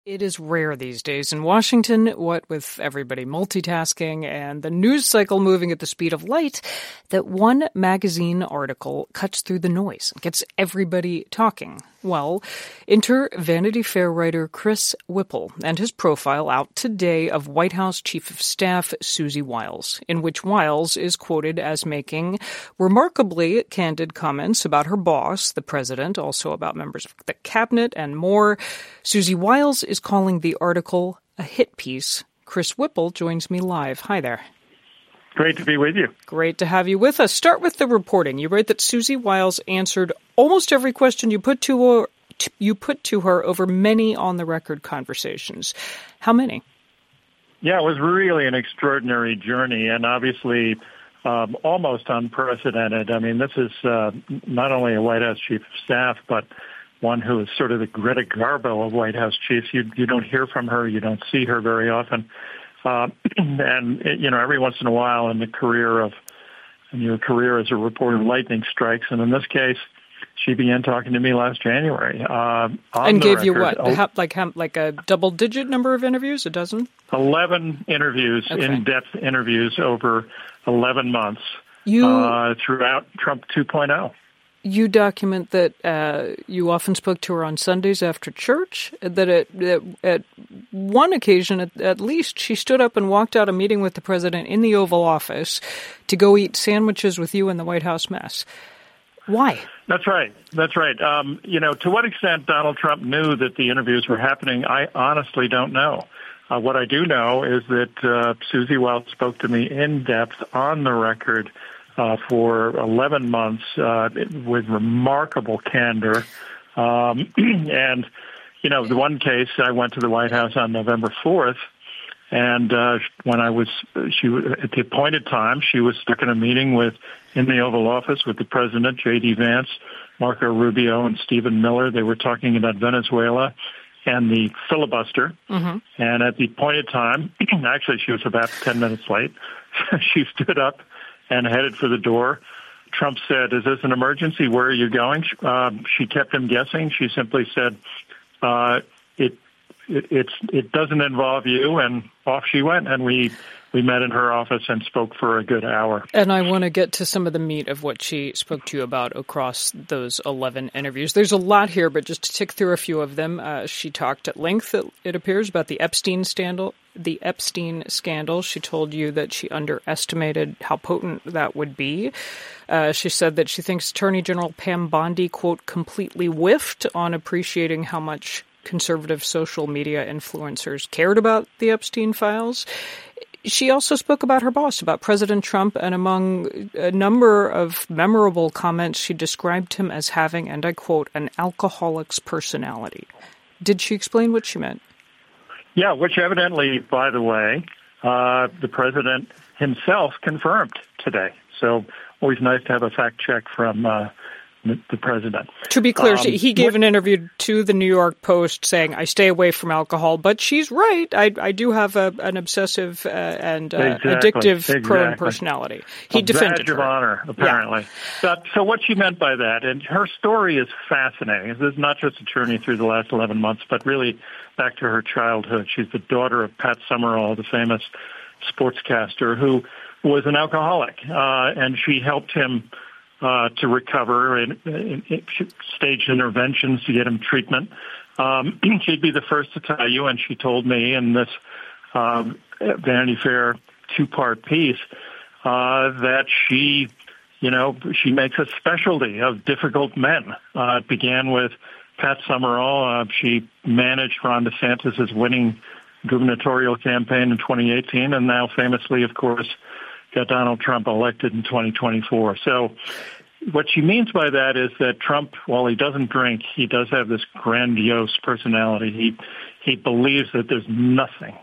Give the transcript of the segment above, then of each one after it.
It is rare these days in Washington, what with everybody multitasking and the news cycle moving at the speed of light, that one magazine article cuts through the noise and gets everybody talking. Well, enter Vanity Fair writer Chris Whipple and his profile out today of White House Chief of Staff Susie Wiles, in which Wiles is quoted as making remarkably candid comments about her boss, the president, also about members of the cabinet and more. Susie Wiles is calling the article a hit piece. Chris Whipple joins me live. Hi there. Great to be with you. Great to have you with us. Start with the reporting. You write that Susie Wiles answered almost every question you put to her over many on-the-record conversations. How many? Yeah, it was really an extraordinary journey and obviously almost unprecedented. I mean, this is not only a White House Chief of Staff, but one who is sort of the Greta Garbo of White House chiefs. You don't hear from her. You don't see her very often. And, every once in a while in your career as a reporter, lightning strikes. And in this case, she began talking to me last January. And gave you what? Like a double-digit number of interviews? A dozen? 11 interviews, okay. In-depth interviews over 11 months throughout Trump 2.0. You document that you often spoke to her on Sundays after church, that at one occasion, at least, she stood up and walked out a meeting with the president in the Oval Office to go eat sandwiches with you in the White House mess. Why? That's right. To what extent Donald Trump knew that the interviews were happening, I honestly don't know. What I do know is that Susie Wiles spoke to me in depth on the record for 11 months with remarkable candor. And, the one case, I went to the White House on November 4th, and when at the appointed time, she was stuck in a meeting in the Oval Office with the President, J.D. Vance, Marco Rubio, and Stephen Miller. They were talking about Venezuela and the filibuster. Mm-hmm. And at the appointed time, actually she was about 10 minutes late, she stood up and headed for the door. Trump said, "Is this an emergency? Where are you going?" She kept him guessing. She simply said, "It doesn't involve you," and off she went. And we met in her office and spoke for a good hour. And I want to get to some of the meat of what she spoke to you about across those 11 interviews. There's a lot here, but just to tick through a few of them, she talked at length, it appears, about the Epstein scandal. She told you that she underestimated how potent that would be. She said that she thinks Attorney General Pam Bondi, quote, completely whiffed on appreciating how much conservative social media influencers cared about the Epstein files. She also spoke about her boss, about President Trump, and among a number of memorable comments, she described him as having, and I quote, an alcoholic's personality. Did she explain what she meant? Yeah, which evidently, by the way, the president himself confirmed today. So always nice to have a fact check from the president. To be clear, he gave an interview to the New York Post saying, "I stay away from alcohol, but she's right. I do have an obsessive and addictive prone personality." He defended her. A badge of honor, apparently. Yeah. So what she meant by that, and her story is fascinating. This is not just a journey through the last 11 months, but really back to her childhood. She's the daughter of Pat Summerall, the famous sportscaster, who was an alcoholic, and she helped him to recover and staged interventions to get him treatment. She'd be the first to tell you, and she told me in this Vanity Fair two-part piece that she makes a specialty of difficult men. It began with Pat Summerall. She managed Ron DeSantis' winning gubernatorial campaign in 2018, and now famously, of course, got Donald Trump elected in 2024. So what she means by that is that Trump, while he doesn't drink, he does have this grandiose personality. He believes that there's nothing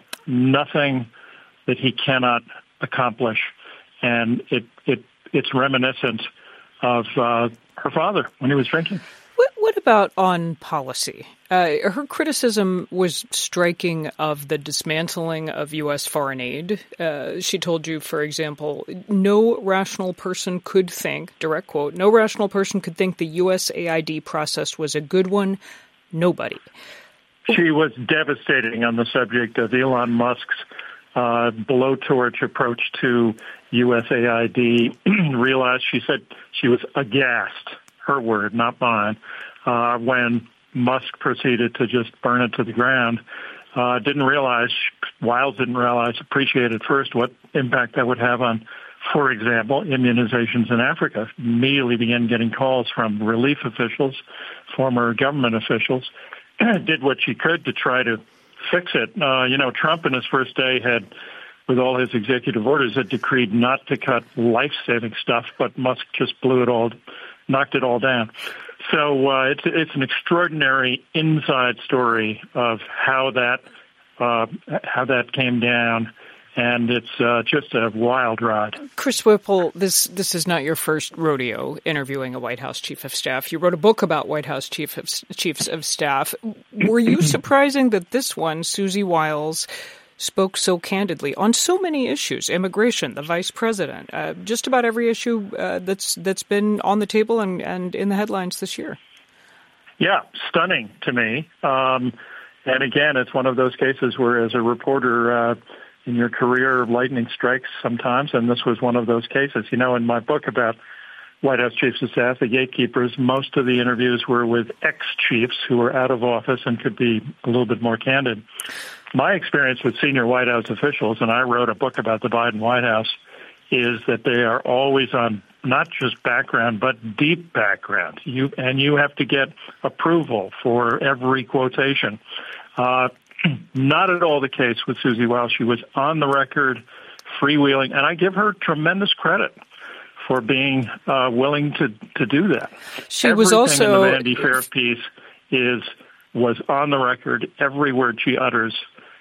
that he cannot accomplish. And it's reminiscent of her father when he was drinking. What about on policy? Her criticism was striking of the dismantling of U.S. foreign aid. She told you, for example, no rational person could think, direct quote, no rational person could think the USAID process was a good one. Nobody. She was devastating on the subject of Elon Musk's blowtorch approach to USAID. She said she was aghast, her word, not mine, when Musk proceeded to just burn it to the ground. Wiles didn't appreciate at first what impact that would have on, for example, immunizations in Africa. Immediately began getting calls from relief officials, former government officials, did what she could to try to fix it. Trump in his first day had, with all his executive orders, had decreed not to cut life-saving stuff, but Musk just knocked it all down. So it's an extraordinary inside story of how that came down, and it's just a wild ride. Chris Whipple, this is not your first rodeo interviewing a White House chief of staff. You wrote a book about White House chiefs of staff. Were you surprising that this one, Susie Wiles, spoke so candidly on so many issues? Immigration, the vice president, just about every issue that's been on the table and in the headlines this year. Yeah, stunning to me. And again, it's one of those cases where, as a reporter, in your career, lightning strikes sometimes, and this was one of those cases. In my book about White House chiefs of staff, the gatekeepers, most of the interviews were with ex-chiefs who were out of office and could be a little bit more candid. My experience with senior White House officials, and I wrote a book about the Biden White House, is that they are always on not just background, but deep background. You have to get approval for every quotation. Not at all the case with Susie Wiles. She was on the record, freewheeling, and I give her tremendous credit for being willing to do that. She was also in the Vanity Fair piece was on the record. Every word she utters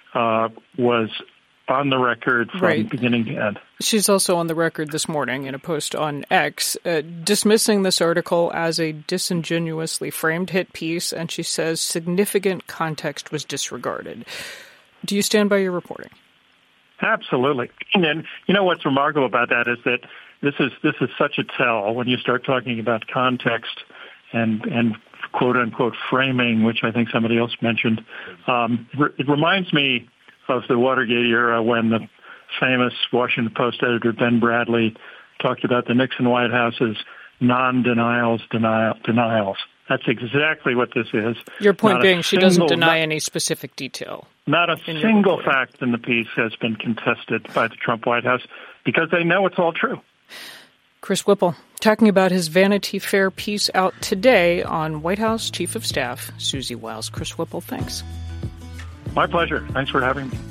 was on the record from beginning to end. She's also on the record this morning in a post on X, dismissing this article as a disingenuously framed hit piece, and she says significant context was disregarded. Do you stand by your reporting? Absolutely. And what's remarkable about that is that this is such a tell when you start talking about context and quote unquote framing, which I think somebody else mentioned. It reminds me of the Watergate era when the famous Washington Post editor Ben Bradley talked about the Nixon White House's denials. That's exactly what this is. Your point being she doesn't deny any specific detail. Not a single fact in the piece has been contested by the Trump White House because they know it's all true. Chris Whipple talking about his Vanity Fair piece out today on White House Chief of Staff Susie Wiles. Chris Whipple, thanks. My pleasure. Thanks for having me.